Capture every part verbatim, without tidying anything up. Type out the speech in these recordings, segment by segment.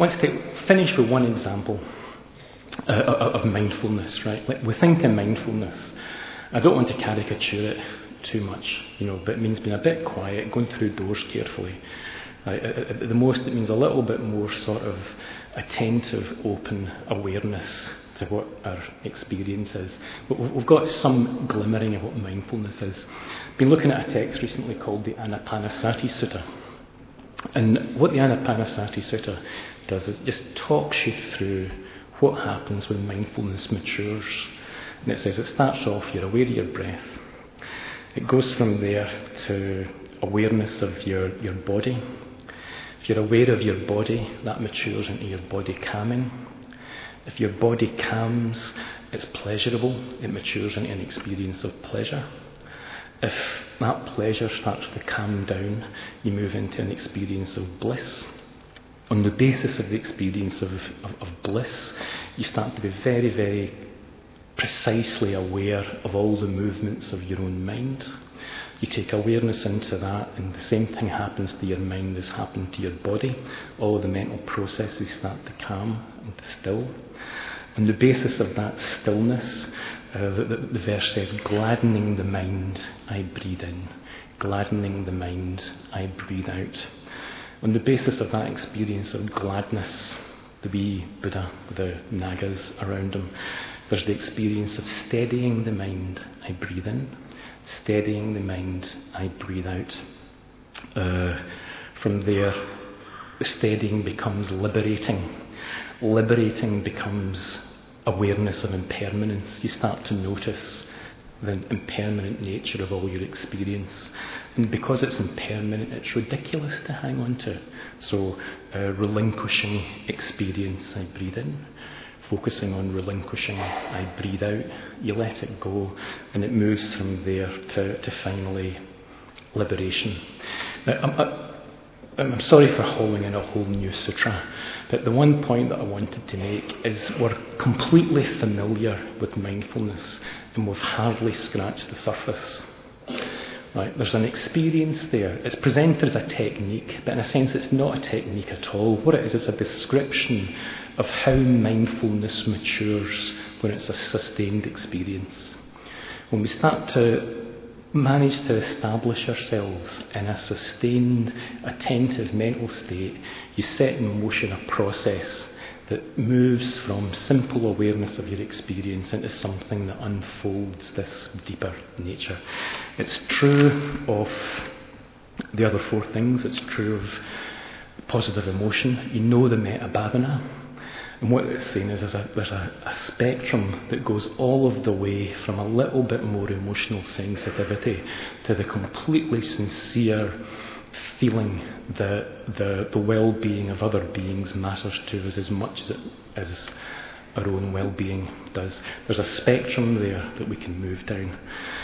want to take, finish with one example uh, of mindfulness, right? Like we think in mindfulness. I don't want to caricature it too much, you know, but it means being a bit quiet, going through doors carefully. Right? At the most, it means a little bit more sort of attentive, open awareness to what our experience is. But we've got some glimmering of what mindfulness is. I've been looking at a text recently called the Anapanasati Sutta. And what the Anapanasati Sutta does is it just talks you through what happens when mindfulness matures. And it says it starts off, you're aware of your breath. It goes from there to awareness of your, your body. If you're aware of your body, that matures into your body calming. If your body calms, it's pleasurable. It matures into an experience of pleasure. If that pleasure starts to calm down, you move into an experience of bliss. On the basis of the experience of, of, of bliss, you start to be very, very precisely aware of all the movements of your own mind. You take awareness into that, and the same thing happens to your mind as happened to your body. All the mental processes start to calm and to still. On the basis of that stillness, uh, the, the, the verse says, gladdening the mind, I breathe in. Gladdening the mind, I breathe out. On the basis of that experience of gladness, the wee Buddha, the Nagas around him, there's the experience of steadying the mind, I breathe in. Steadying the mind, I breathe out. Uh, from there, the steadying becomes liberating. Liberating becomes awareness of impermanence. You start to notice the impermanent nature of all your experience. And because it's impermanent, it's ridiculous to hang on to it. So, uh, relinquishing experience, I breathe in. Focusing on relinquishing, I breathe out. You let it go, and it moves from there to, to finally liberation. Now, I'm, I'm sorry for hauling in a whole new sutra, but the one point that I wanted to make is we're completely familiar with mindfulness, and we've hardly scratched the surface. Right, there's an experience there. It's presented as a technique, but in a sense it's not a technique at all. What it is, is a description of how mindfulness matures when it's a sustained experience. When we start to manage to establish ourselves in a sustained, attentive mental state, you set in motion a process that moves from simple awareness of your experience into something that unfolds this deeper nature. It's true of the other four things. It's true of positive emotion. You know the metta bhavana. And what it's saying is there's, a, there's a, a spectrum that goes all of the way from a little bit more emotional sensitivity to the completely sincere feeling that the, the well-being of other beings matters to us as much as, it, as our own well-being does. There's a spectrum there that we can move down.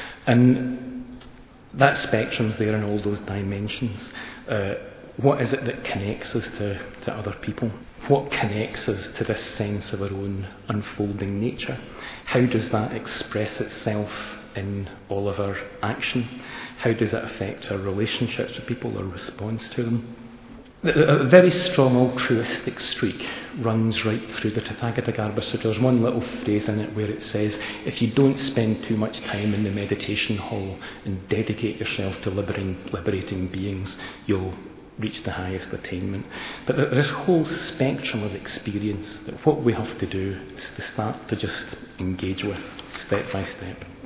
And that spectrum's there in all those dimensions. Uh, what is it that connects us to, to other people? What connects us to this sense of our own unfolding nature? How does that express itself in all of our action? How does it affect our relationships with people, our response to them? A very strong altruistic streak runs right through the Tathagatagarbha Sutta. There's one little phrase in it where it says, if you don't spend too much time in the meditation hall and dedicate yourself to liberating, liberating beings, you'll reach the highest attainment. But this whole spectrum of experience, that what we have to do is to start to just engage with step by step.